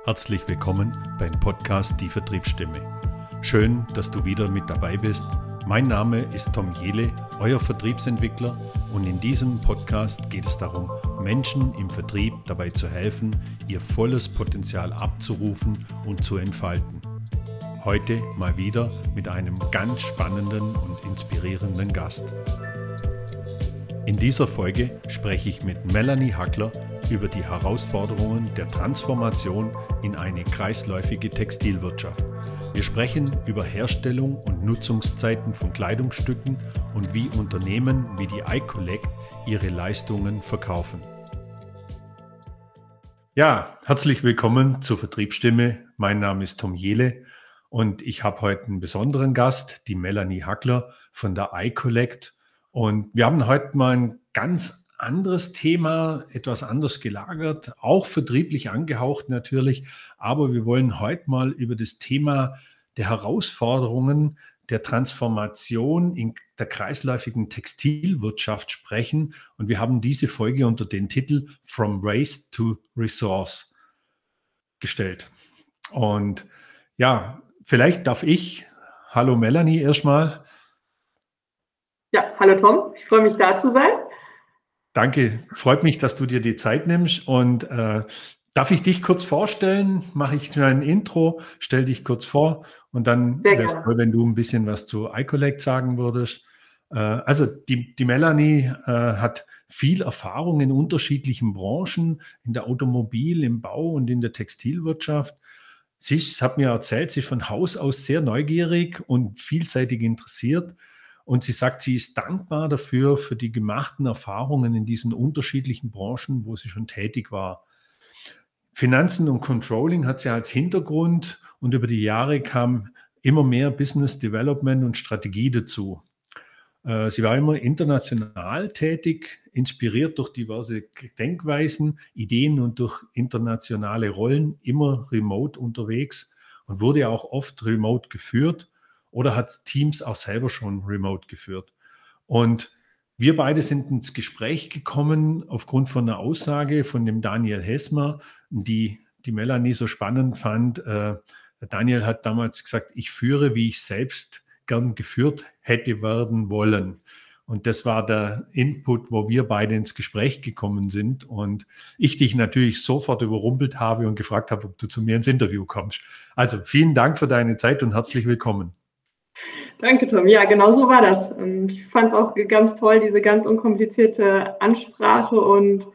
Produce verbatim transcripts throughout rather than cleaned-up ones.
Herzlich willkommen beim Podcast Die Vertriebsstimme. Schön, dass du wieder mit dabei bist. Mein Name ist Tom Jehle, euer Vertriebsentwickler, und in diesem Podcast geht es darum, Menschen im Vertrieb dabei zu helfen, ihr volles Potenzial abzurufen und zu entfalten. Heute mal wieder mit einem ganz spannenden und inspirierenden Gast. In dieser Folge spreche ich mit Melanie Hackler über die Herausforderungen der Transformation in eine kreisläufige Textilwirtschaft. Wir sprechen über Herstellung und Nutzungszeiten von Kleidungsstücken und wie Unternehmen wie die iCollect ihre Leistungen verkaufen. Ja, herzlich willkommen zur Vertriebsstimme. Mein Name ist Tom Jehle und ich habe heute einen besonderen Gast, die Melanie Hackler von der iCollect. Und wir haben heute mal ein ganz anderes Thema, etwas anders gelagert, auch vertrieblich angehaucht natürlich, aber wir wollen heute mal über das Thema der Herausforderungen der Transformation in der kreisläufigen Textilwirtschaft sprechen, und wir haben diese Folge unter den Titel From Waste to Resource gestellt. Und ja, vielleicht darf ich, hallo Melanie erstmal. Ja, hallo Tom, ich freue mich, da zu sein. Danke, freut mich, dass du dir die Zeit nimmst. Und äh, darf ich dich kurz vorstellen? Mache ich ein Intro, stell dich kurz vor und dann wäre es toll, wenn du ein bisschen was zu iCollect sagen würdest. Äh, also die, die Melanie äh, hat viel Erfahrung in unterschiedlichen Branchen, in der Automobil-, im Bau und in der Textilwirtschaft. Sie ist, hat mir erzählt, sie ist von Haus aus sehr neugierig und vielseitig interessiert. Und sie sagt, sie ist dankbar dafür, für die gemachten Erfahrungen in diesen unterschiedlichen Branchen, wo sie schon tätig war. Finanzen und Controlling hat sie als Hintergrund, und über die Jahre kam immer mehr Business Development und Strategie dazu. Sie war immer international tätig, inspiriert durch diverse Denkweisen, Ideen und durch internationale Rollen, immer remote unterwegs und wurde auch oft remote geführt oder hat Teams auch selber schon remote geführt. Und wir beide sind ins Gespräch gekommen aufgrund von einer Aussage von dem Daniel Hesmer, die die Melanie so spannend fand. Äh, Daniel hat damals gesagt, ich führe, wie ich selbst gern geführt hätte werden wollen. Und das war der Input, wo wir beide ins Gespräch gekommen sind und ich dich natürlich sofort überrumpelt habe und gefragt habe, ob du zu mir ins Interview kommst. Also vielen Dank für deine Zeit und herzlich willkommen. Danke, Tom. Ja, genau so war das. Ich fand es auch ganz toll, diese ganz unkomplizierte Ansprache, und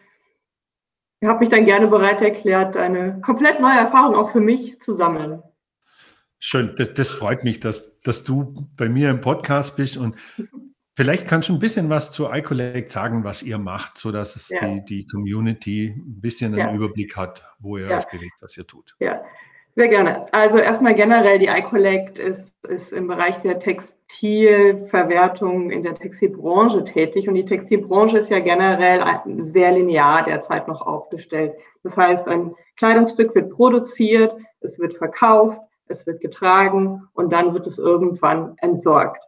habe mich dann gerne bereit erklärt, eine komplett neue Erfahrung auch für mich zu sammeln. Schön, das, das freut mich, dass, dass du bei mir im Podcast bist, und vielleicht kannst du ein bisschen was zu iCollect sagen, was ihr macht, sodass es ja. die, die Community ein bisschen einen ja. Überblick hat, wo ihr ja. euch bewegt, was ihr tut. Ja, sehr gerne. Also erstmal generell, die iCollect ist, ist im Bereich der Textilverwertung in der Textilbranche tätig, und die Textilbranche ist ja generell sehr linear derzeit noch aufgestellt. Das heißt, ein Kleidungsstück wird produziert, es wird verkauft, es wird getragen und dann wird es irgendwann entsorgt.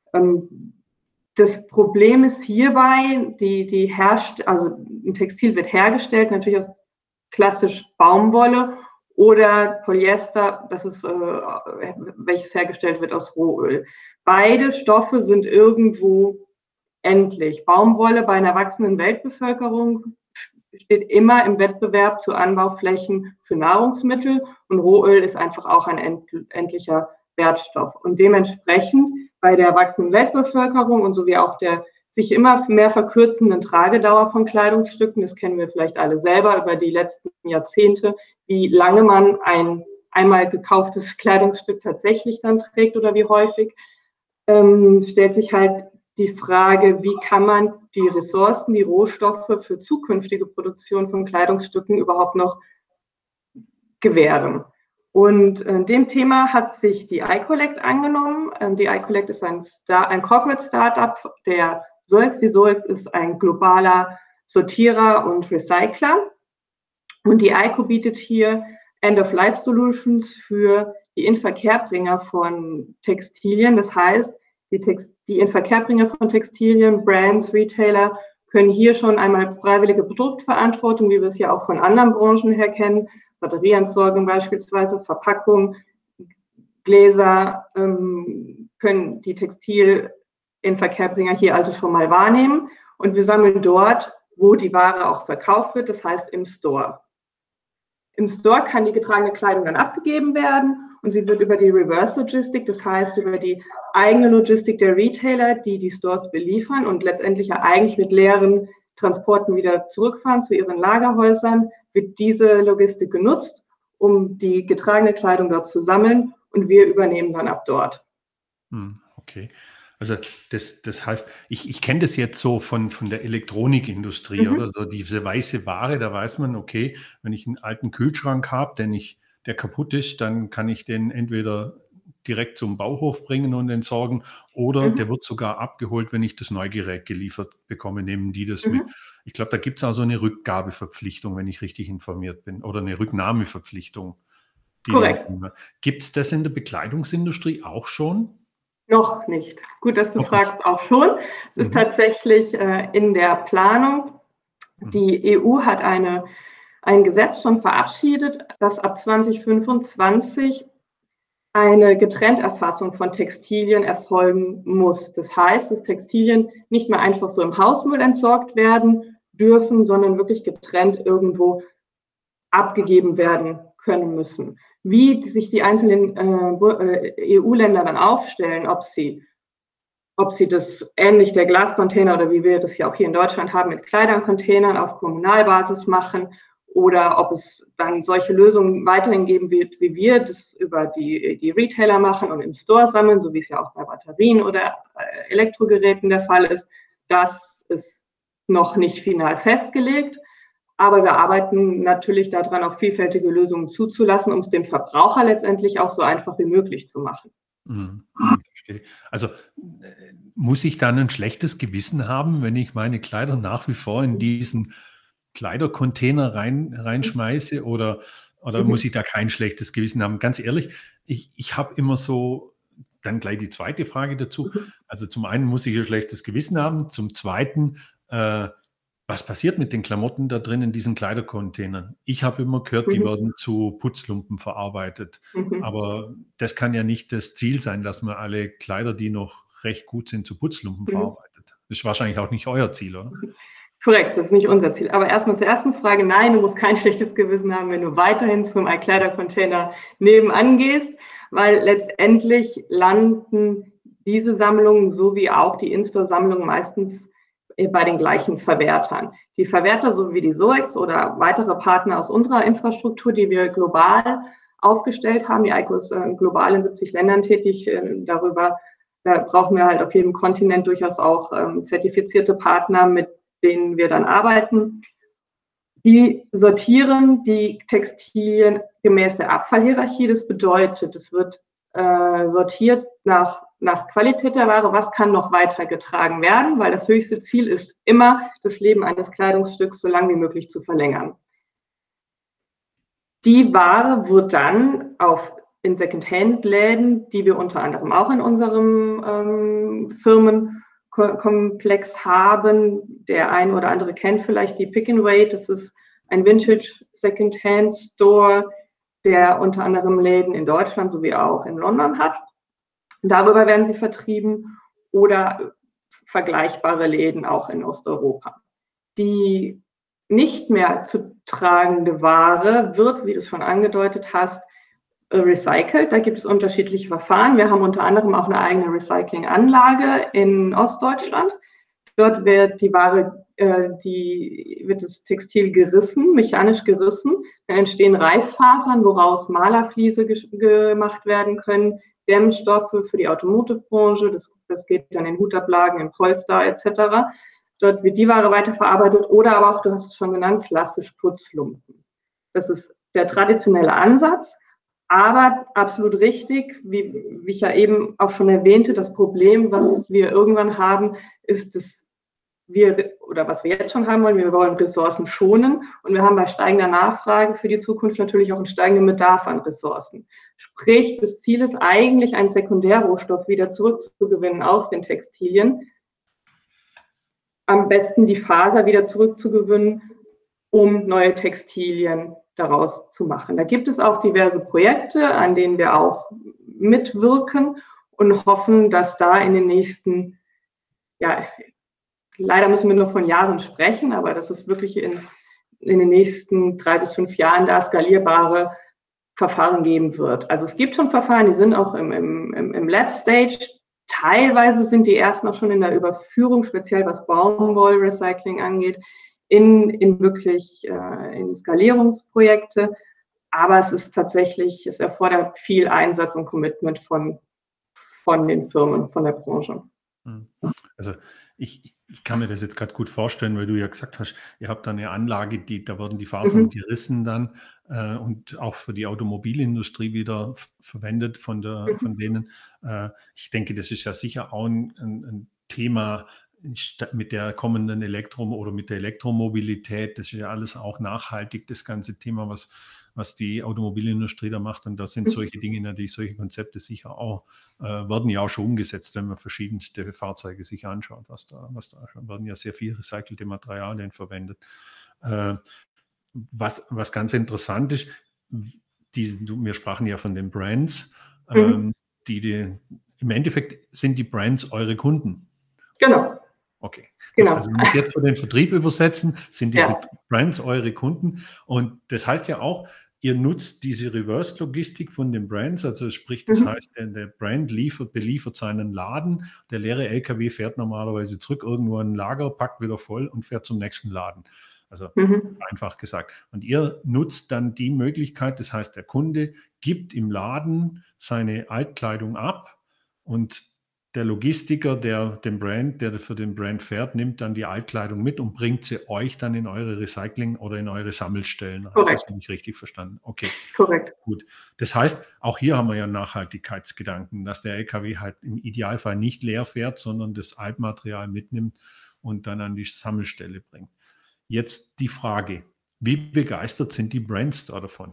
Das Problem ist hierbei, die, die herrscht, also ein Textil wird hergestellt, natürlich aus klassisch Baumwolle oder Polyester, das ist, äh, welches hergestellt wird aus Rohöl. Beide Stoffe sind irgendwo endlich. Baumwolle bei einer wachsenden Weltbevölkerung steht immer im Wettbewerb zu Anbauflächen für Nahrungsmittel, und Rohöl ist einfach auch ein end, endlicher Wertstoff. Und dementsprechend bei der wachsenden Weltbevölkerung und sowie auch der sich immer mehr verkürzenden Tragedauer von Kleidungsstücken, das kennen wir vielleicht alle selber über die letzten Jahrzehnte, wie lange man ein einmal gekauftes Kleidungsstück tatsächlich dann trägt oder wie häufig, ähm, stellt sich halt die Frage, wie kann man die Ressourcen, die Rohstoffe für zukünftige Produktion von Kleidungsstücken überhaupt noch gewähren. Und äh, dem Thema hat sich die iCollect angenommen. Ähm, die iCollect ist ein, Star, ein Corporate Startup der Solex. Die Solex ist ein globaler Sortierer und Recycler. Und die iCo bietet hier End-of-Life-Solutions für die Inverkehrbringer von Textilien. Das heißt, die, Text, die Inverkehrbringer von Textilien, Brands, Retailer können hier schon einmal freiwillige Produktverantwortung, wie wir es ja auch von anderen Branchen her kennen, Batterieentsorgung beispielsweise, Verpackung, Gläser ähm, können die Textilinverkehrbringer hier also schon mal wahrnehmen. Und wir sammeln dort, wo die Ware auch verkauft wird, das heißt im Store. Im Store kann die getragene Kleidung dann abgegeben werden und sie wird über die Reverse Logistik, das heißt über die eigene Logistik der Retailer, die die Stores beliefern und letztendlich ja eigentlich mit leeren Transporten wieder zurückfahren zu ihren Lagerhäusern, wird diese Logistik genutzt, um die getragene Kleidung dort zu sammeln und wir übernehmen dann ab dort. Okay. Also das, das heißt, ich, ich kenne das jetzt so von, von der Elektronikindustrie, mhm. oder so diese weiße Ware, da weiß man, okay, wenn ich einen alten Kühlschrank habe, der, nicht, der kaputt ist, dann kann ich den entweder direkt zum Bauhof bringen und entsorgen oder mhm. der wird sogar abgeholt, wenn ich das Neugerät geliefert bekomme, nehmen die das mhm. mit. Ich glaube, da gibt es auch so eine Rückgabeverpflichtung, wenn ich richtig informiert bin, oder eine Rücknahmeverpflichtung. Korrekt. Gibt es das in der Bekleidungsindustrie auch schon? Noch nicht. Gut, dass du Noch fragst, nicht. Auch schon. Es mhm. ist tatsächlich äh, in der Planung. Die E U hat eine, ein Gesetz schon verabschiedet, dass ab zwanzig fünfundzwanzig eine Getrennterfassung von Textilien erfolgen muss. Das heißt, dass Textilien nicht mehr einfach so im Hausmüll entsorgt werden dürfen, sondern wirklich getrennt irgendwo abgegeben werden können müssen. Wie sich die einzelnen äh, E U-Länder dann aufstellen, ob sie, ob sie das ähnlich der Glascontainer oder wie wir das ja auch hier in Deutschland haben mit Kleidercontainern auf Kommunalbasis machen oder ob es dann solche Lösungen weiterhin geben wird, wie wir das über die, die Retailer machen und im Store sammeln, so wie es ja auch bei Batterien oder äh, Elektrogeräten der Fall ist, das ist noch nicht final festgelegt. Aber wir arbeiten natürlich daran, auch vielfältige Lösungen zuzulassen, um es dem Verbraucher letztendlich auch so einfach wie möglich zu machen. Mhm, verstehe. Also äh, muss ich dann ein schlechtes Gewissen haben, wenn ich meine Kleider nach wie vor in diesen Kleidercontainer rein, reinschmeiße oder, oder mhm. muss ich da kein schlechtes Gewissen haben? Ganz ehrlich, ich, ich habe immer so, dann gleich die zweite Frage dazu. Also zum einen muss ich ein schlechtes Gewissen haben, zum zweiten, äh, was passiert mit den Klamotten da drin in diesen Kleidercontainern? Ich habe immer gehört, die mhm. werden zu Putzlumpen verarbeitet. Mhm. Aber das kann ja nicht das Ziel sein, dass man alle Kleider, die noch recht gut sind, zu Putzlumpen mhm. verarbeitet. Das ist wahrscheinlich auch nicht euer Ziel, oder? Korrekt, das ist nicht unser Ziel. Aber erstmal zur ersten Frage. Nein, du musst kein schlechtes Gewissen haben, wenn du weiterhin zum Kleidercontainer nebenan gehst, weil letztendlich landen diese Sammlungen sowie auch die In-Store-Sammlungen meistens bei den gleichen Verwertern. Die Verwerter, so wie die SOEX oder weitere Partner aus unserer Infrastruktur, die wir global aufgestellt haben, die Eiko ist äh, global in siebzig Ländern tätig, äh, darüber da brauchen wir halt auf jedem Kontinent durchaus auch ähm, zertifizierte Partner, mit denen wir dann arbeiten. Die sortieren die Textilien gemäß der Abfallhierarchie. Das bedeutet, es wird äh, sortiert nach nach Qualität der Ware, was kann noch weitergetragen werden, weil das höchste Ziel ist immer, das Leben eines Kleidungsstücks so lange wie möglich zu verlängern. Die Ware wird dann auf in Secondhand-Läden, die wir unter anderem auch in unserem ähm, Firmenkomplex haben, der ein oder andere kennt vielleicht die Pick and Wait, das ist ein Vintage Secondhand-Store, der unter anderem Läden in Deutschland sowie auch in London hat. Darüber werden sie vertrieben oder vergleichbare Läden auch in Osteuropa. Die nicht mehr zu tragende Ware wird, wie du es schon angedeutet hast, recycelt. Da gibt es unterschiedliche Verfahren. Wir haben unter anderem auch eine eigene Recyclinganlage in Ostdeutschland. Dort wird die Ware, äh, die, wird das Textil gerissen, mechanisch gerissen. Dann entstehen Reißfasern, woraus Malerfliese gemacht werden können. Dämmstoffe für die Automotive-Branche, das, das geht dann in Hutablagen, in Polster et cetera. Dort wird die Ware weiterverarbeitet oder aber auch, du hast es schon genannt, klassisch Putzlumpen. Das ist der traditionelle Ansatz, aber absolut richtig, wie, wie ich ja eben auch schon erwähnte, das Problem, was wir irgendwann haben, ist, dass wir, oder was wir jetzt schon haben wollen, wir wollen Ressourcen schonen und wir haben bei steigender Nachfrage für die Zukunft natürlich auch einen steigenden Bedarf an Ressourcen. Sprich, das Ziel ist eigentlich, einen Sekundärrohstoff wieder zurückzugewinnen aus den Textilien, am besten die Faser wieder zurückzugewinnen, um neue Textilien daraus zu machen. Da gibt es auch diverse Projekte, an denen wir auch mitwirken und hoffen, dass da in den nächsten, ja, leider müssen wir nur von Jahren sprechen, aber dass es wirklich in, in den nächsten drei bis fünf Jahren da skalierbare Verfahren geben wird. Also es gibt schon Verfahren, die sind auch im, im, im Lab-Stage. Teilweise sind die ersten auch schon in der Überführung, speziell was Baumwollrecycling angeht, in, in wirklich äh, in Skalierungsprojekte. Aber es ist tatsächlich, es erfordert viel Einsatz und Commitment von, von den Firmen, von der Branche. Also ich, ich kann mir das jetzt gerade gut vorstellen, weil du ja gesagt hast, ihr habt da eine Anlage, die, da werden die Fasern mhm. gerissen dann äh, und auch für die Automobilindustrie wieder verwendet von, der, mhm. von denen. Äh, ich denke, das ist ja sicher auch ein, ein, ein Thema mit der kommenden Elektro- oder mit der Elektromobilität. Das ist ja alles auch nachhaltig, das ganze Thema, was, was die Automobilindustrie da macht. Und da sind solche Dinge natürlich, solche Konzepte sicher auch, äh, werden ja auch schon umgesetzt, wenn man verschiedenste Fahrzeuge sich anschaut, was da, was da schon, werden ja sehr viel recycelte Materialien verwendet. Äh, was, was ganz interessant ist, die, wir sprachen ja von den Brands, mhm. ähm, die, die, im Endeffekt sind die Brands eure Kunden. Genau. Okay, genau. Also wenn wir es jetzt für den Vertrieb übersetzen, sind die ja. Brands eure Kunden. Und das heißt ja auch, ihr nutzt diese Reverse-Logistik von den Brands, also sprich, das mhm. heißt, der, der Brand liefert, beliefert seinen Laden, der leere L K W fährt normalerweise zurück irgendwo in ein Lager, packt wieder voll und fährt zum nächsten Laden. Also mhm. einfach gesagt. Und ihr nutzt dann die Möglichkeit, das heißt, der Kunde gibt im Laden seine Altkleidung ab und der Logistiker, der den Brand, der für den Brand fährt, nimmt dann die Altkleidung mit und bringt sie euch dann in eure Recycling- oder in eure Sammelstellen. Korrekt. Das habe ich richtig verstanden. Okay. Korrekt. Gut. Das heißt, auch hier haben wir ja Nachhaltigkeitsgedanken, dass der L K W halt im Idealfall nicht leer fährt, sondern das Altmaterial mitnimmt und dann an die Sammelstelle bringt. Jetzt die Frage, wie begeistert sind die Brands da davon?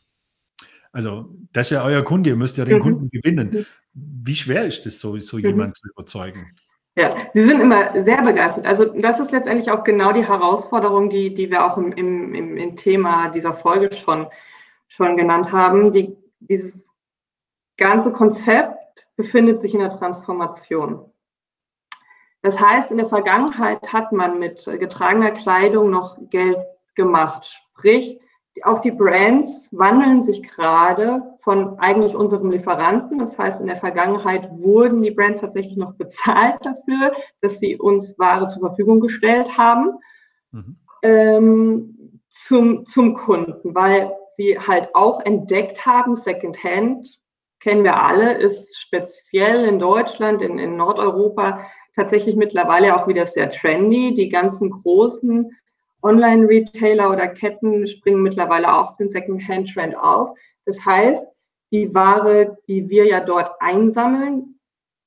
Also, das ist ja euer Kunde, ihr müsst ja den mhm. Kunden gewinnen. Wie schwer ist es, so, so mhm. jemanden zu überzeugen? Ja, sie sind immer sehr begeistert. Also das ist letztendlich auch genau die Herausforderung, die, die wir auch im, im, im, im Thema dieser Folge schon, schon genannt haben. Die, dieses ganze Konzept befindet sich in der Transformation. Das heißt, in der Vergangenheit hat man mit getragener Kleidung noch Geld gemacht. Sprich, auch die Brands wandeln sich gerade von eigentlich unserem Lieferanten. Das heißt, in der Vergangenheit wurden die Brands tatsächlich noch bezahlt dafür, dass sie uns Ware zur Verfügung gestellt haben, mhm. ähm, zum, zum Kunden, weil sie halt auch entdeckt haben, Secondhand, kennen wir alle, ist speziell in Deutschland, in, in Nordeuropa tatsächlich mittlerweile auch wieder sehr trendy. Die ganzen großen Online-Retailer oder Ketten springen mittlerweile auch auf den Second-Hand-Trend auf. Das heißt, die Ware, die wir ja dort einsammeln,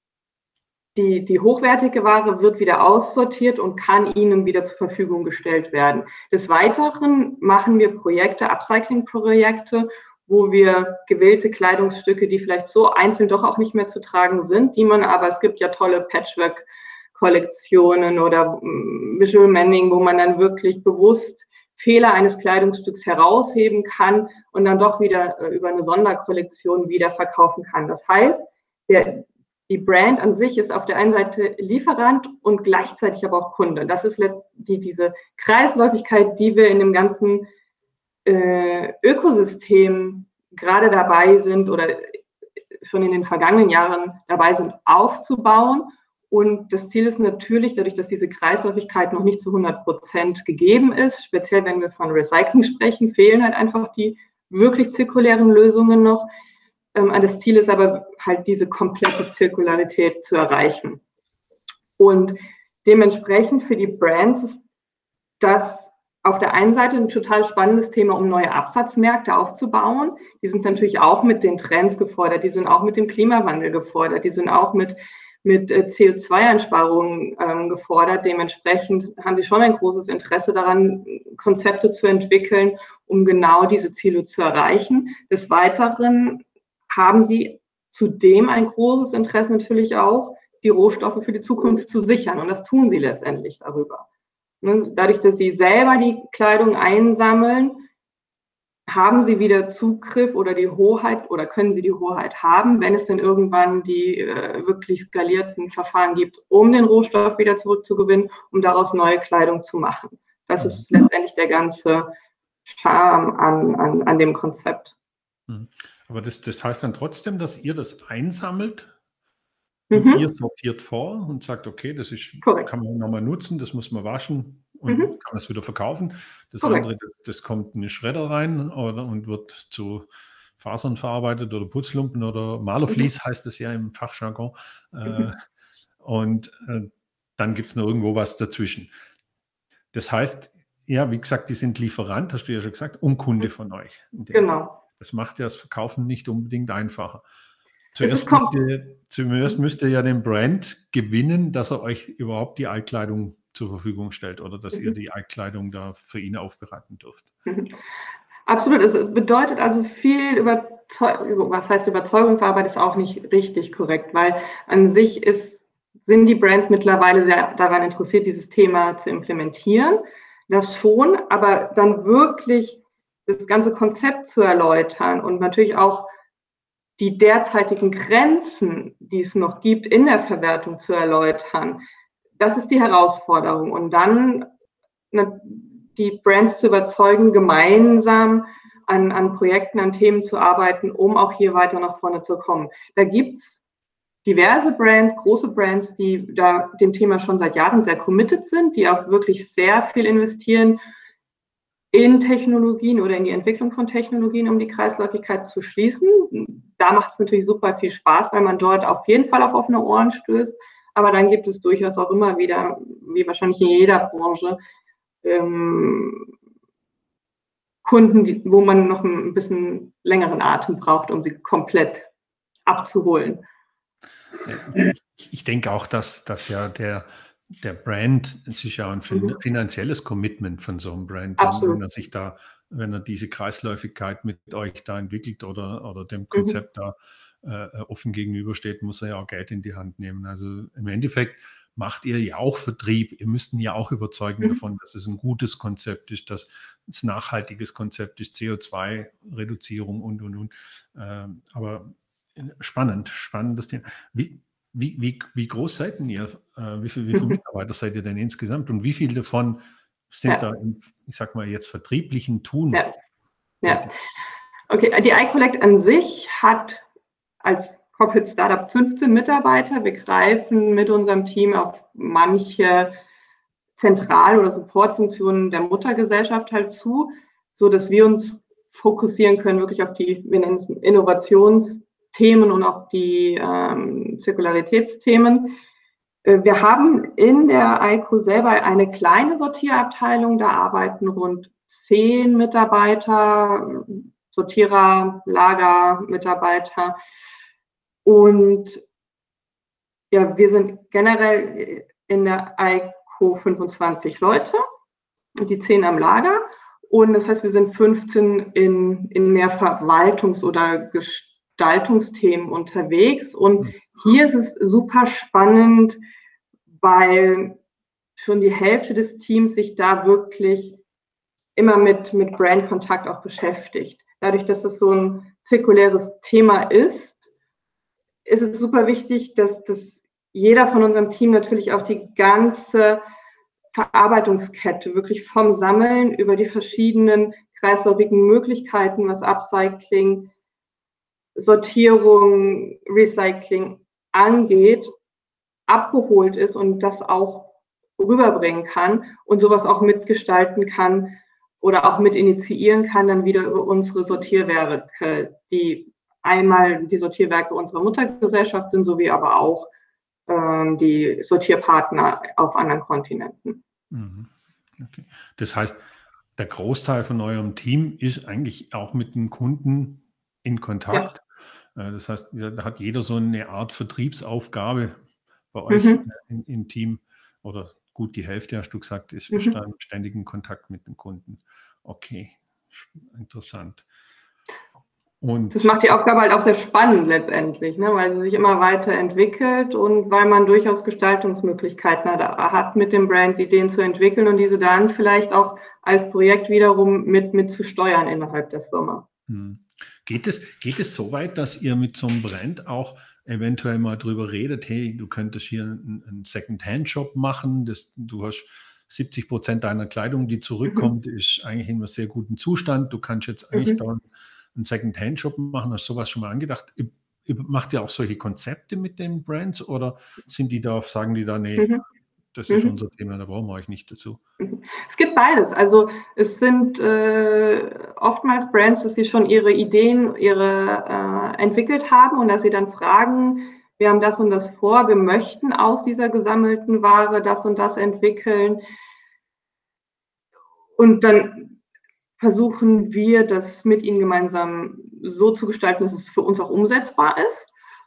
die, die hochwertige Ware wird wieder aussortiert und kann ihnen wieder zur Verfügung gestellt werden. Des Weiteren machen wir Projekte, Upcycling-Projekte, wo wir gewählte Kleidungsstücke, die vielleicht so einzeln doch auch nicht mehr zu tragen sind, die man aber, es gibt ja tolle Patchwork- Kollektionen oder Visual Mending, wo man dann wirklich bewusst Fehler eines Kleidungsstücks herausheben kann und dann doch wieder äh, über eine Sonderkollektion wieder verkaufen kann. Das heißt, der, die Brand an sich ist auf der einen Seite Lieferant und gleichzeitig aber auch Kunde. Das ist letztendlich diese Kreisläufigkeit, die wir in dem ganzen äh, Ökosystem gerade dabei sind oder schon in den vergangenen Jahren dabei sind aufzubauen. Und das Ziel ist natürlich, dadurch, dass diese Kreisläufigkeit noch nicht zu hundert Prozent gegeben ist, speziell wenn wir von Recycling sprechen, fehlen halt einfach die wirklich zirkulären Lösungen noch. Das Ziel ist aber halt diese komplette Zirkularität zu erreichen. Und dementsprechend für die Brands ist das auf der einen Seite ein total spannendes Thema, um neue Absatzmärkte aufzubauen. Die sind natürlich auch mit den Trends gefordert, die sind auch mit dem Klimawandel gefordert, die sind auch mit mit C O zwei Einsparungen ähm, gefordert. Dementsprechend haben sie schon ein großes Interesse daran, Konzepte zu entwickeln, um genau diese Ziele zu erreichen. Des Weiteren haben sie zudem ein großes Interesse natürlich auch, die Rohstoffe für die Zukunft zu sichern. Und das tun sie letztendlich darüber. Dadurch, dass sie selber die Kleidung einsammeln, haben Sie wieder Zugriff oder die Hoheit oder können Sie die Hoheit haben, wenn es denn irgendwann die äh, wirklich skalierten Verfahren gibt, um den Rohstoff wieder zurückzugewinnen, um daraus neue Kleidung zu machen. Das Mhm. ist letztendlich der ganze Charme an, an, an dem Konzept. Aber das, das heißt dann trotzdem, dass ihr das einsammelt und Mhm. ihr sortiert vor und sagt, okay, das ist, Korrekt. kann man nochmal nutzen, das muss man waschen und Mhm. kann es wieder verkaufen. Das Korrekt. andere, das, das kommt in eine Schredder rein oder, und wird zu Fasern verarbeitet oder Putzlumpen oder Malervlies, mhm. heißt es ja im Fachjargon. Mhm. Äh, und äh, dann gibt es noch irgendwo was dazwischen. Das heißt, ja, wie gesagt, die sind Lieferant, hast du ja schon gesagt, und Kunde von euch. Genau. Fall. Das macht ja das Verkaufen nicht unbedingt einfacher. Zuerst müsst, ihr, zuerst müsst ihr ja den Brand gewinnen, dass er euch überhaupt die Altkleidung zur Verfügung stellt oder dass mhm. ihr die Altkleidung da für ihn aufbereiten dürft. Mhm. Absolut. Es bedeutet also viel Überzeugung, was heißt Überzeugungsarbeit ist auch nicht richtig korrekt, weil an sich ist, sind die Brands mittlerweile sehr daran interessiert, dieses Thema zu implementieren. Das schon, aber dann wirklich das ganze Konzept zu erläutern und natürlich auch die derzeitigen Grenzen, die es noch gibt, in der Verwertung zu erläutern. Das ist die Herausforderung. Und dann die Brands zu überzeugen, gemeinsam an, an Projekten, an Themen zu arbeiten, um auch hier weiter nach vorne zu kommen. Da gibt es diverse Brands, große Brands, die da dem Thema schon seit Jahren sehr committed sind, die auch wirklich sehr viel investieren in Technologien oder in die Entwicklung von Technologien, um die Kreislaufigkeit zu schließen. Da macht es natürlich super viel Spaß, weil man dort auf jeden Fall auf offene Ohren stößt. Aber dann gibt es durchaus auch immer wieder, wie wahrscheinlich in jeder Branche, ähm, Kunden, die, wo man noch ein bisschen längeren Atem braucht, um sie komplett abzuholen. Ich, ich denke auch, dass, dass ja der, der Brand sich ja ein fin finanzielles Commitment von so einem Brand, Absolut. wenn er sich da, wenn er diese Kreisläufigkeit mit euch da entwickelt oder, oder dem Konzept mhm. da äh, offen gegenübersteht, muss er ja auch Geld in die Hand nehmen. Also im Endeffekt macht ihr ja auch Vertrieb. Ihr müsst ihn ja auch überzeugen mhm. davon, dass es ein gutes Konzept ist, dass es ein nachhaltiges Konzept ist, C O zwei Reduzierung und, und, und. Ähm, aber spannend, spannendes Thema. Wie, wie, wie, wie groß seid denn ihr? Äh, wie, viel, wie viele Mitarbeiter seid ihr denn insgesamt? Und wie viele davon sind ja. da im, ich sag mal jetzt, vertrieblichen Tun? Ja. ja. Okay, die iCollect an sich hat als Corporate Startup fünfzehn Mitarbeiter. Wir greifen mit unserem Team auf manche Zentral- oder Supportfunktionen der Muttergesellschaft halt zu, so dass wir uns fokussieren können wirklich auf die, wir nennen es Innovationsthemen und auch die ähm, Zirkularitätsthemen. Wir haben in der Eiko selber eine kleine Sortierabteilung, da arbeiten rund zehn Mitarbeiter, Sortierer, Lagermitarbeiter. Und ja, wir sind generell in der Eiko fünfundzwanzig Leute, die zehn am Lager. Und das heißt, wir sind fünfzehn in, in mehr Verwaltungs- oder Gestaltungsthemen unterwegs. Und hier ist es super spannend, weil schon die Hälfte des Teams sich da wirklich immer mit, mit Brandkontakt auch beschäftigt. Dadurch, dass das so ein zirkuläres Thema ist, ist es super wichtig, dass, dass jeder von unserem Team natürlich auch die ganze Verarbeitungskette wirklich vom Sammeln über die verschiedenen kreislaufigen Möglichkeiten, was Upcycling, Sortierung, Recycling angeht, abgeholt ist und das auch rüberbringen kann und sowas auch mitgestalten kann oder auch mit initiieren kann, dann wieder über unsere Sortierwerke, die einmal die Sortierwerke unserer Muttergesellschaft sind, sowie aber auch ähm, die Sortierpartner auf anderen Kontinenten. Okay. Das heißt, der Großteil von eurem Team ist eigentlich auch mit den Kunden in Kontakt. Ja. Das heißt, da hat jeder so eine Art Vertriebsaufgabe bei euch mhm. im, im Team. Oder gut, die Hälfte, hast du gesagt, ist, mhm. ist da im ständigen Kontakt mit dem Kunden. Okay, interessant. Und das macht die Aufgabe halt auch sehr spannend letztendlich, ne? Weil sie sich immer weiterentwickelt und weil man durchaus Gestaltungsmöglichkeiten hat, mit den Brands Ideen zu entwickeln und diese dann vielleicht auch als Projekt wiederum mit, mit zu steuern innerhalb der Firma. Hm. Geht es, geht es so weit, dass ihr mit so einem Brand auch eventuell mal drüber redet, hey, du könntest hier einen, einen Second-Hand-Shop machen, das, du hast siebzig Prozent deiner Kleidung, die zurückkommt, mhm. ist eigentlich in einem sehr guten Zustand, du kannst jetzt eigentlich mhm. da einen Second-Hand-Shop machen, hast du sowas schon mal angedacht? Macht ihr auch solche Konzepte mit den Brands oder sind die da, sagen die da, nee, mhm. das ist mhm. unser Thema, da brauchen wir euch nicht dazu? Es gibt beides. Also es sind äh, oftmals Brands, dass sie schon ihre Ideen ihre, äh, entwickelt haben und dass sie dann fragen, wir haben das und das vor, wir möchten aus dieser gesammelten Ware das und das entwickeln. Und dann versuchen wir, das mit ihnen gemeinsam so zu gestalten, dass es für uns auch umsetzbar ist.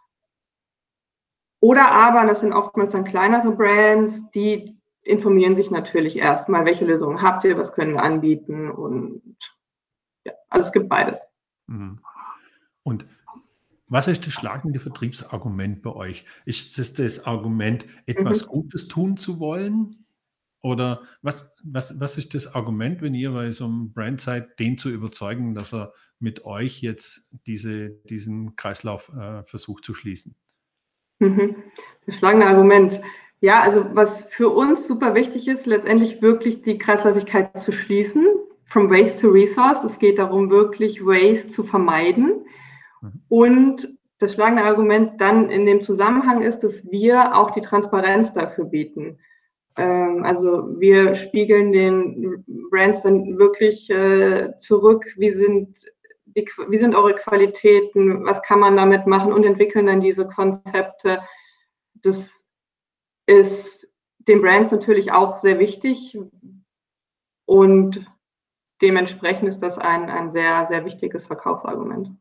Oder aber, das sind oftmals dann kleinere Brands, die informieren sich natürlich erstmal, welche Lösungen habt ihr, was können wir anbieten und ja, also es gibt beides. Und was ist das schlagende Vertriebsargument bei euch? Ist es das Argument, etwas mhm. Gutes tun zu wollen? Oder was, was, was ist das Argument, wenn ihr bei so einem Brand seid, den zu überzeugen, dass er mit euch jetzt diese, diesen Kreislauf äh, versucht zu schließen? Mhm. Das schlagende Argument. Ja, also was für uns super wichtig ist, letztendlich wirklich die Kreislaufigkeit zu schließen, from waste to resource. Es geht darum, wirklich Waste zu vermeiden. Mhm. Und das schlagende Argument dann in dem Zusammenhang ist, dass wir auch die Transparenz dafür bieten. Ähm, also wir spiegeln den Brands dann wirklich äh, zurück, wie sind die, wie sind eure Qualitäten, was kann man damit machen und entwickeln dann diese Konzepte. Das ist den Brands natürlich auch sehr wichtig und dementsprechend ist das ein, ein sehr, sehr wichtiges Verkaufsargument.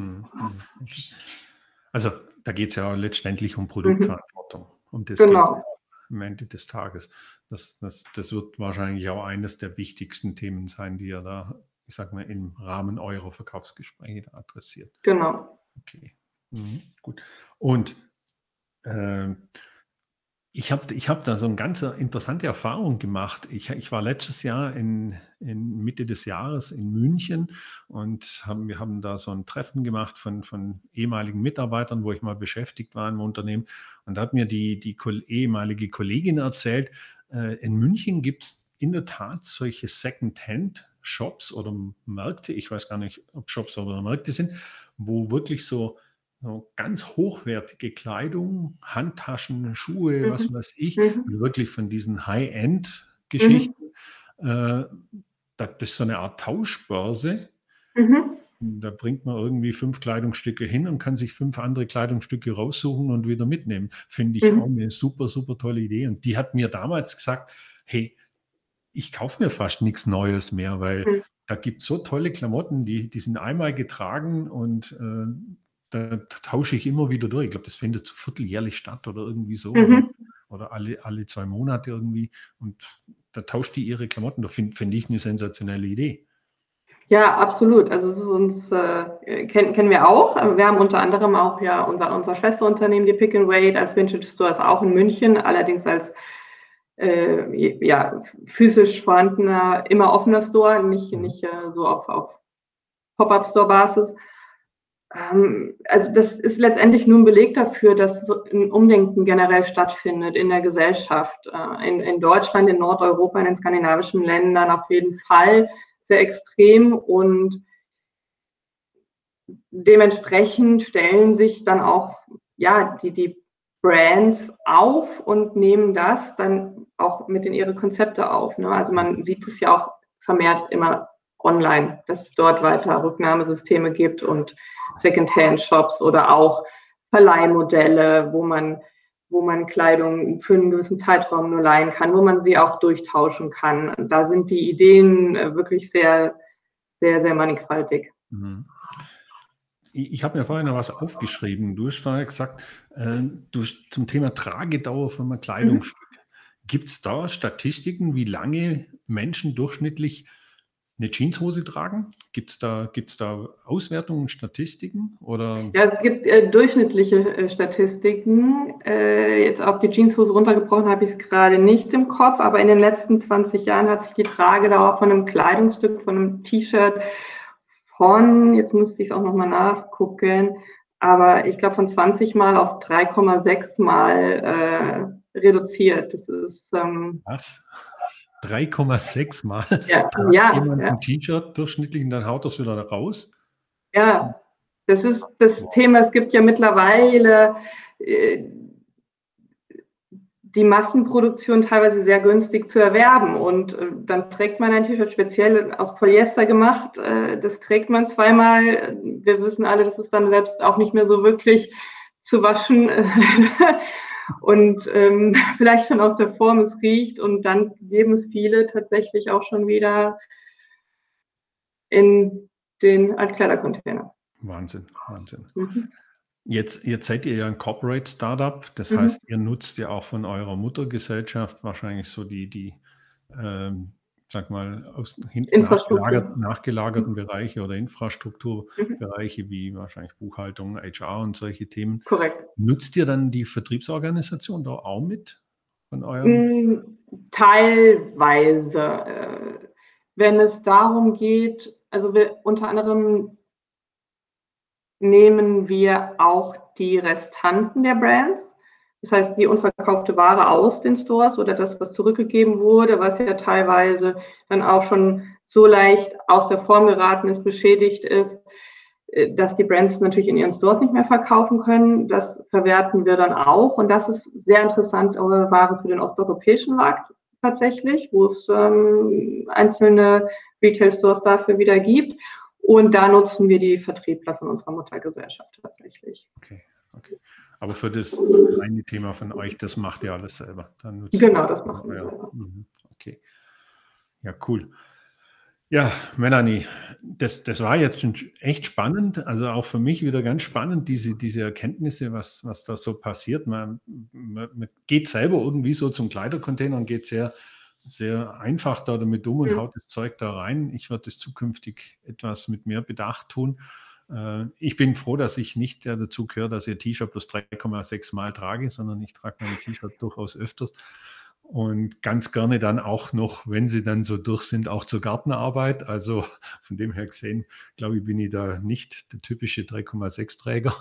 Also da geht es ja letztendlich um Produktverantwortung. Mhm. Um das genau. Geht's am Ende des Tages. Das, das, das wird wahrscheinlich auch eines der wichtigsten Themen sein, die ihr da, ich sag mal, im Rahmen eurer Verkaufsgespräche adressiert. Genau. Okay, mhm, gut. Und äh, ich habe ich hab da so eine ganz interessante Erfahrung gemacht. Ich, ich war letztes Jahr in, in Mitte des Jahres in München und haben, wir haben da so ein Treffen gemacht von, von ehemaligen Mitarbeitern, wo ich mal beschäftigt war im Unternehmen. Und da hat mir die, die ehemalige Kollegin erzählt, äh, in München gibt es in der Tat solche Second-Hand-Shops oder Märkte, ich weiß gar nicht, ob Shops oder Märkte sind, wo wirklich so So ganz hochwertige Kleidung, Handtaschen, Schuhe, mhm. was weiß ich, mhm. und wirklich von diesen High-End-Geschichten. Mhm. Äh, das ist so eine Art Tauschbörse. Mhm. Da bringt man irgendwie fünf Kleidungsstücke hin und kann sich fünf andere Kleidungsstücke raussuchen und wieder mitnehmen. Finde ich mhm. auch eine super, super tolle Idee. Und die hat mir damals gesagt, hey, ich kaufe mir fast nichts Neues mehr, weil mhm. da gibt es so tolle Klamotten, die, die sind einmal getragen und äh, da tausche ich immer wieder durch. Ich glaube, das findet so vierteljährlich statt oder irgendwie so. Mhm. Oder, oder alle, alle zwei Monate irgendwie. Und da tauscht die ihre Klamotten. Da finde find ich eine sensationelle Idee. Ja, absolut. Also es ist uns, äh, kennen, kennen wir auch. Wir haben unter anderem auch ja unser, unser Schwesterunternehmen, die Pick and Wait, als Vintage Stores auch in München, allerdings als äh, ja, physisch vorhandener, immer offener Store, nicht, mhm. nicht äh, so auf, auf Pop-up-Store-Basis. Also das ist letztendlich nur ein Beleg dafür, dass so ein Umdenken generell stattfindet in der Gesellschaft. In, in Deutschland, in Nordeuropa, in den skandinavischen Ländern auf jeden Fall sehr extrem und dementsprechend stellen sich dann auch ja, die, die Brands auf und nehmen das dann auch mit in ihre Konzepte auf. Ne? Also man sieht es ja auch vermehrt immer online, dass es dort weiter Rücknahmesysteme gibt und Second-Hand-Shops oder auch Verleihmodelle, wo man, wo man Kleidung für einen gewissen Zeitraum nur leihen kann, wo man sie auch durchtauschen kann. Da sind die Ideen wirklich sehr, sehr, sehr mannigfaltig. Mhm. Ich, ich habe mir vorhin noch was aufgeschrieben. Du hast vorher gesagt, äh, du, zum Thema Tragedauer von einem Kleidungsstück. Mhm. Gibt es da Statistiken, wie lange Menschen durchschnittlich eine Jeanshose tragen? Gibt es da, gibt's da Auswertungen, Statistiken? Oder? Ja, es gibt äh, durchschnittliche äh, Statistiken. Äh, jetzt auf die Jeanshose runtergebrochen habe ich es gerade nicht im Kopf, aber in den letzten zwanzig Jahren hat sich die Tragedauer von einem Kleidungsstück, von einem T-Shirt von, jetzt müsste ich es auch nochmal nachgucken, aber ich glaube von zwanzig Mal auf drei Komma sechs Mal äh, reduziert. Das ist... Ähm, Was? drei Komma sechs Mal ja, tragt ja, jemand ja. ein T-Shirt durchschnittlich und dann haut das wieder raus? Ja, das ist das Thema. Es gibt ja mittlerweile äh, die Massenproduktion teilweise sehr günstig zu erwerben. Und äh, dann trägt man ein T-Shirt speziell aus Polyester gemacht. Äh, das trägt man zweimal. Wir wissen alle, das ist dann selbst auch nicht mehr so wirklich zu waschen. Und ähm, vielleicht schon aus der Form es riecht. Und dann geben es viele tatsächlich auch schon wieder in den Altkleidercontainer. Wahnsinn, Wahnsinn. Mhm. Jetzt, jetzt seid ihr ja ein Corporate Startup, das Mhm. heißt, ihr nutzt ja auch von eurer Muttergesellschaft wahrscheinlich so die, die ähm, sag mal, aus hinten nachgelagert, nachgelagerten Bereiche oder Infrastrukturbereiche mhm. wie wahrscheinlich Buchhaltung, H R und solche Themen. Korrekt. Nutzt ihr dann die Vertriebsorganisation da auch mit von eurem? Teilweise. Wenn es darum geht, also wir unter anderem nehmen wir auch die Restanten der Brands, das heißt die unverkaufte Ware aus den Stores oder das, was zurückgegeben wurde, was ja teilweise dann auch schon so leicht aus der Form geraten ist, beschädigt ist, dass die Brands natürlich in ihren Stores nicht mehr verkaufen können. Das verwerten wir dann auch und das ist sehr interessant, eure Ware für den osteuropäischen Markt tatsächlich, wo es ähm, einzelne Retail-Stores dafür wieder gibt. Und da nutzen wir die Vertriebler von unserer Muttergesellschaft tatsächlich. Okay, okay. Aber für das eine Thema von euch, das macht ihr alles selber. Dann nutzt genau, das machen wir selber. Okay. Ja, cool. Ja, Melanie, das, das war jetzt schon echt spannend. Also auch für mich wieder ganz spannend, diese, diese Erkenntnisse, was, was da so passiert. Man, man, man geht selber irgendwie so zum Kleidercontainer und geht sehr, sehr einfach da damit um und mhm. haut das Zeug da rein. Ich werde das zukünftig etwas mit mehr Bedacht tun. Äh, ich bin froh, dass ich nicht der dazu gehöre, dass ich T-Shirt plus drei Komma sechs Mal trage, sondern ich trage mein T-Shirt durchaus öfters. Und ganz gerne dann auch noch, wenn sie dann so durch sind, auch zur Gartenarbeit. Also von dem her gesehen, glaube ich, bin ich da nicht der typische drei Komma sechs Träger.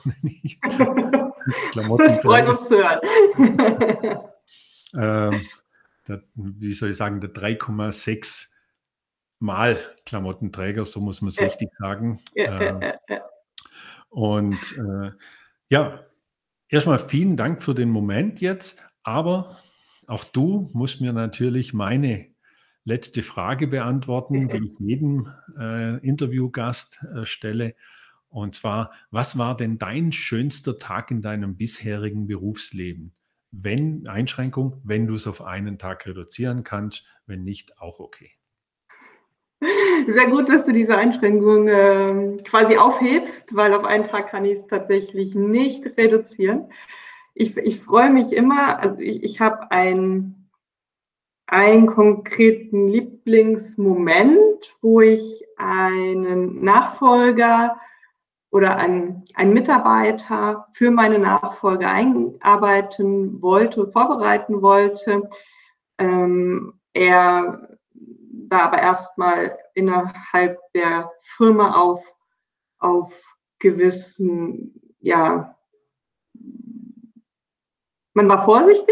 Das freut uns zu hören. ähm, der, wie soll ich sagen, der drei Komma sechs Mal Klamottenträger, so muss man es ja. richtig sagen. Ja, äh, ja, ja. Und äh, ja, erstmal vielen Dank für den Moment jetzt, aber auch du musst mir natürlich meine letzte Frage beantworten, die ich jedem äh, Interviewgast äh, stelle. Und zwar, was war denn dein schönster Tag in deinem bisherigen Berufsleben? Wenn, Einschränkung, wenn du es auf einen Tag reduzieren kannst, wenn nicht, auch okay. Sehr gut, dass du diese Einschränkung äh, quasi aufhebst, weil auf einen Tag kann ich es tatsächlich nicht reduzieren. Ich, ich freue mich immer, also ich, ich habe ein einen konkreten Lieblingsmoment, wo ich einen Nachfolger oder einen, einen Mitarbeiter für meine Nachfolge einarbeiten wollte, vorbereiten wollte. Ähm, er war aber erstmal innerhalb der Firma auf, auf gewissen, ja, man war vorsichtig.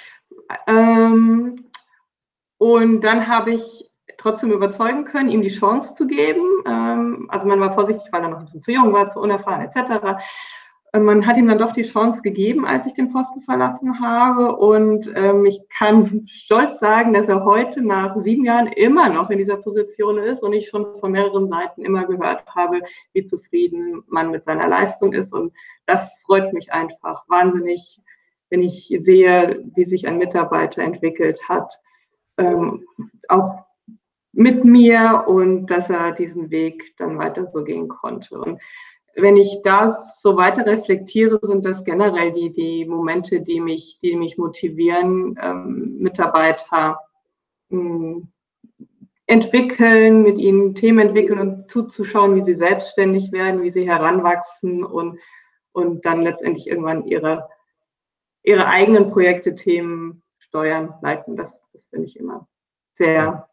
Ähm, Und dann habe ich trotzdem überzeugen können, ihm die Chance zu geben. Also man war vorsichtig, weil er noch ein bisschen zu jung war, zu unerfahren et cetera. Man hat ihm dann doch die Chance gegeben, als ich den Posten verlassen habe. Und ich kann stolz sagen, dass er heute nach sieben Jahren immer noch in dieser Position ist und ich schon von mehreren Seiten immer gehört habe, wie zufrieden man mit seiner Leistung ist. Und das freut mich einfach wahnsinnig, wenn ich sehe, wie sich ein Mitarbeiter entwickelt hat. Ähm, auch mit mir und dass er diesen Weg dann weiter so gehen konnte. Und wenn ich das so weiter reflektiere, sind das generell die, die Momente, die mich, die mich motivieren, ähm, Mitarbeiter mh, entwickeln, mit ihnen Themen entwickeln und zuzuschauen, wie sie selbstständig werden, wie sie heranwachsen und, und dann letztendlich irgendwann ihre, ihre eigenen Projekte, Themen steuern, leiten. Das, das finde ich immer sehr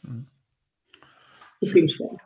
zufriedenstellend.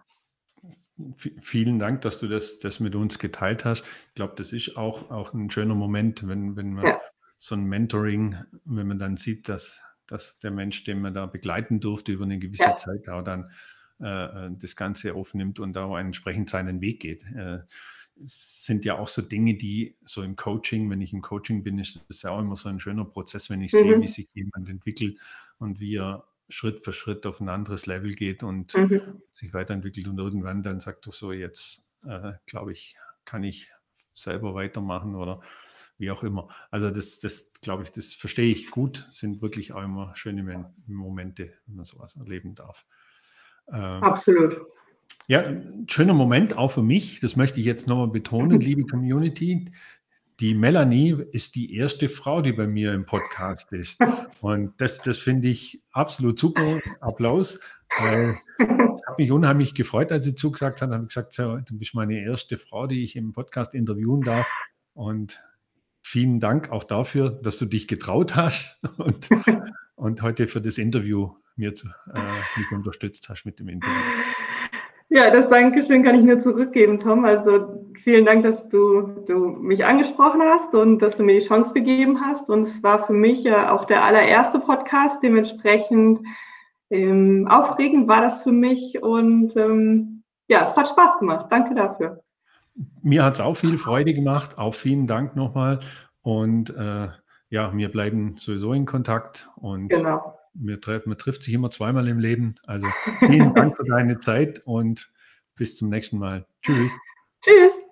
Vielen Dank, dass du das, das mit uns geteilt hast. Ich glaube, das ist auch, auch ein schöner Moment, wenn, wenn man ja. so ein Mentoring, wenn man dann sieht, dass, dass der Mensch, den man da begleiten durfte über eine gewisse ja. Zeit, auch dann äh, das Ganze aufnimmt und auch entsprechend seinen Weg geht. Äh, es sind ja auch so Dinge, die so im Coaching, wenn ich im Coaching bin, ist das ja auch immer so ein schöner Prozess, wenn ich mhm. sehe, wie sich jemand entwickelt und wie er Schritt für Schritt auf ein anderes Level geht und mhm. sich weiterentwickelt und irgendwann dann sagt, du so, jetzt äh, glaube ich, kann ich selber weitermachen oder wie auch immer. Also das, das glaube ich, das verstehe ich gut, sind wirklich auch immer schöne Momente, wenn man sowas erleben darf. Äh, Absolut. Ja, ein schöner Moment auch für mich, das möchte ich jetzt nochmal betonen, liebe Community. Die Melanie ist die erste Frau, die bei mir im Podcast ist. Und das, das finde ich absolut super. Applaus. Weil es hat mich unheimlich gefreut, als sie zugesagt hat. Da habe ich gesagt, so, du bist meine erste Frau, die ich im Podcast interviewen darf. Und vielen Dank auch dafür, dass du dich getraut hast und, und heute für das Interview mir zu, äh, mich unterstützt hast mit dem Interview. Ja, das Dankeschön kann ich nur zurückgeben, Tom. Also vielen Dank, dass du, du mich angesprochen hast und dass du mir die Chance gegeben hast. Und es war für mich ja auch der allererste Podcast. Dementsprechend ähm, aufregend war das für mich. Und ähm, ja, es hat Spaß gemacht. Danke dafür. Mir hat es auch viel Freude gemacht. Auch vielen Dank nochmal. Und äh, ja, wir bleiben sowieso in Kontakt. Und genau. Wir treffen, man trifft sich immer zweimal im Leben. Also vielen Dank für deine Zeit und bis zum nächsten Mal. Tschüss. Tschüss.